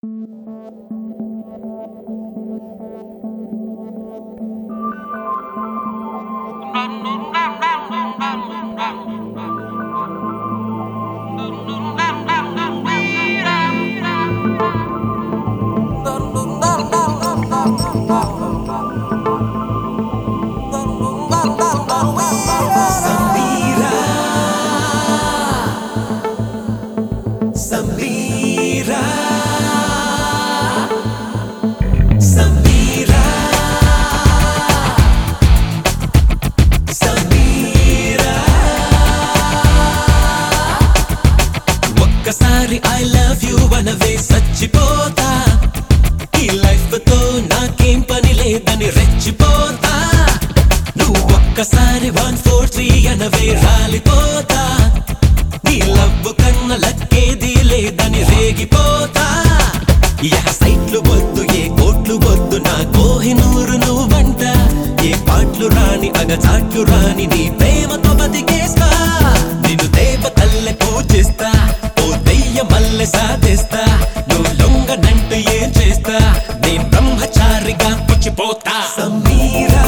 Samira, Samira, Samira. ఒక్కసారి I love you అనవే సచ్చిపోతా. ఈ life తో నాకేం పని లేదని రెచ్చిపోతా. నువ్వు ఒక్కసారి 1 4 3 అనవే రాలిపోతా. నీ లవ్ కన్న లక్కేది లేదని రేగిపోతా. సైట్లు వద్దు ఏ కోట్లు వద్దు నా కోహినూరు నువ్వంట. ఏ పాటలు రాని అగచాట్లు రాని నీ ప్రేమతో బతికేస్తా. నిన్ను దేవతల్లె పూజిస్తా. ఓ దెయ్య మల్లె సాధిస్తా. నువ్వు లొంగనంటే ఏం చేస్తా. నేను బ్రహ్మచారిగా పుచ్చిపోతా. సమీరా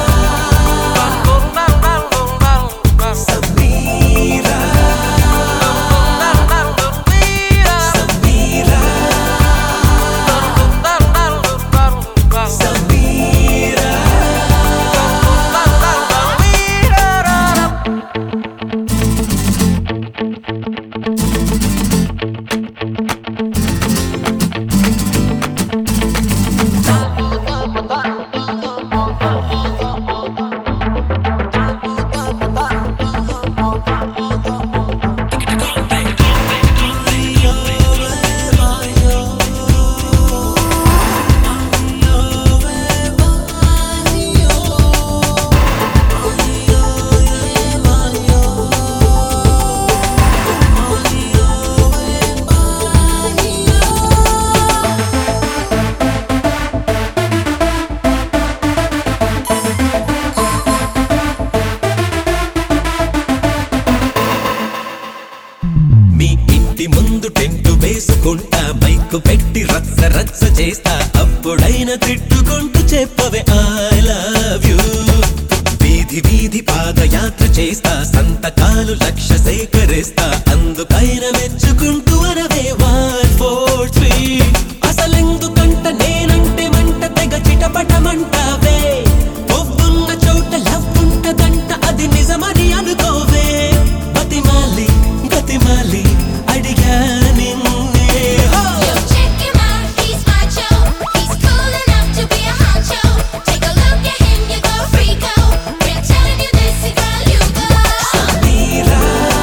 మీ ఇంటి ముందు టెంటు వేసుకుంటా. మైకు పెట్టి రచ్చ రచ్చ చేస్తా. అప్పుడైనా తిట్టుకుంటూ చెప్పవే I love you. వీధి వీధి పాదయాత్ర చేస్తా. సంతకాలు లక్ష సేకరిస్తా. అందుకైనా మెచ్చుకుంటూ అనవే 1 4 3. అసలెందుకంట నేనంటే మంట తెగ చిటపటమంటావే. ఒవ్వున్న చోట లవ్ ఉంటదంట అది నిజమని అనుకోవే. బతిమాలి గతిమాలి అడిగా నిన్నే. Yo, check him out, he's macho. He's cool enough to be a honcho. Take a look at him, you go freako. We're telling you this, girl, you go. Samira,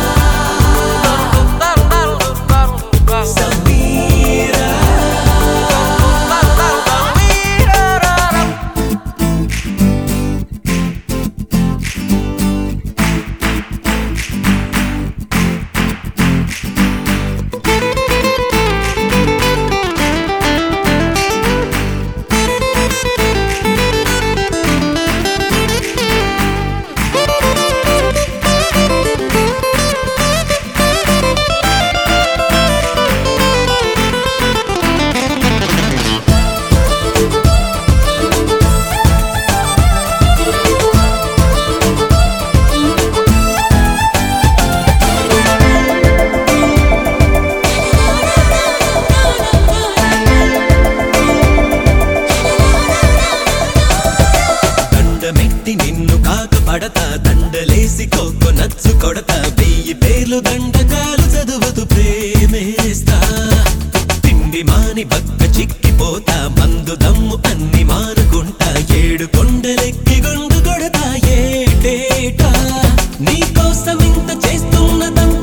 Samira. దండమెట్టి నిన్ను కాకపడతా. దండలేసి cocoa నచ్చు కొడతా. 1000 పేర్లు దండకాలు చదువుతూ ప్రేమేస్తా. తిండి మాని బక్క చిక్కిపోతా. మందు దమ్ము అన్ని మానుకుంటా. 7 కొండలెక్కి గుండు కొడతా ఏటేటా. నీకోసం ఇంత చేస్తున్నదమ్మ